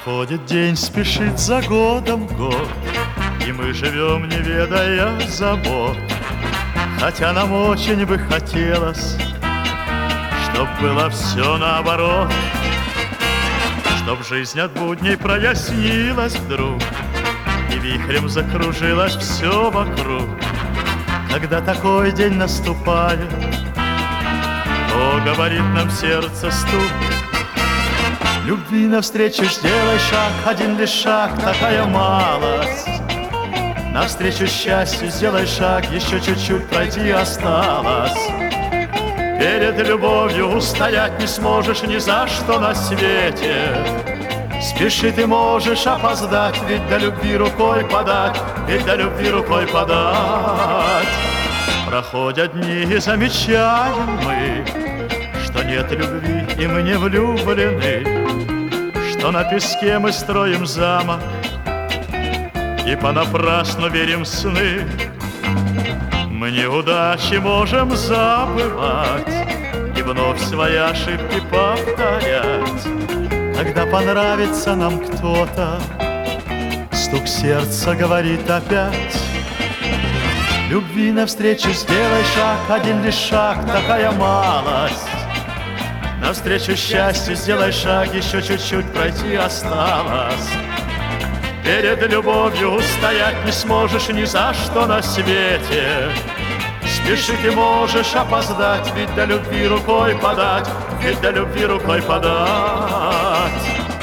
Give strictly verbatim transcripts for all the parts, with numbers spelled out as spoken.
Проходит день, спешит за годом год, и мы живем, не ведая забот. Хотя нам очень бы хотелось, чтоб было все наоборот, чтоб жизнь от будней прояснилась вдруг, и вихрем закружилось все вокруг. Когда такой день наступает, то говорит нам сердце стук: любви навстречу сделай шаг, один лишь шаг, такая малость. Навстречу счастью сделай шаг, еще чуть-чуть пройти осталось. Перед любовью устоять не сможешь ни за что на свете. Спеши ты можешь опоздать, ведь до любви рукой подать, ведь до любви рукой подать. Проходят дни, и замечаем мы, что нет любви, и мы не влюблены, что на песке мы строим замок и понапрасну верим в сны. Мы неудачи можем забывать и вновь свои ошибки повторять. Когда понравится нам кто-то, стук сердца говорит опять: любви навстречу сделай шаг, один лишь шаг, такая малость. Навстречу счастью сделай шаг, еще чуть-чуть пройти осталось. Перед любовью устоять не сможешь ни за что на свете. Спеши ты можешь опоздать, ведь до любви рукой подать, ведь до любви рукой подать.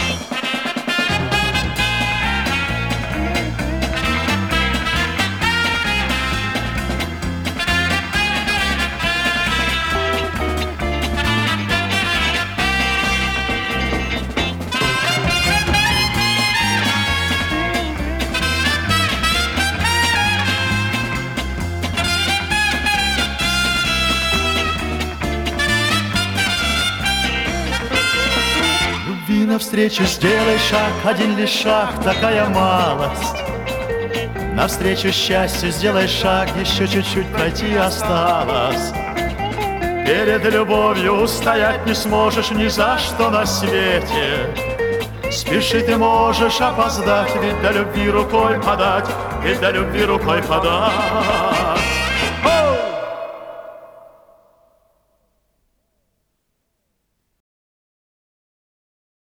Навстречу сделай шаг, один лишь шаг, такая малость. Навстречу счастью сделай шаг, еще чуть-чуть пройти осталось. Перед любовью устоять не сможешь ни за что на свете. Спеши ты можешь опоздать, ведь до любви рукой подать, ведь до любви рукой подать.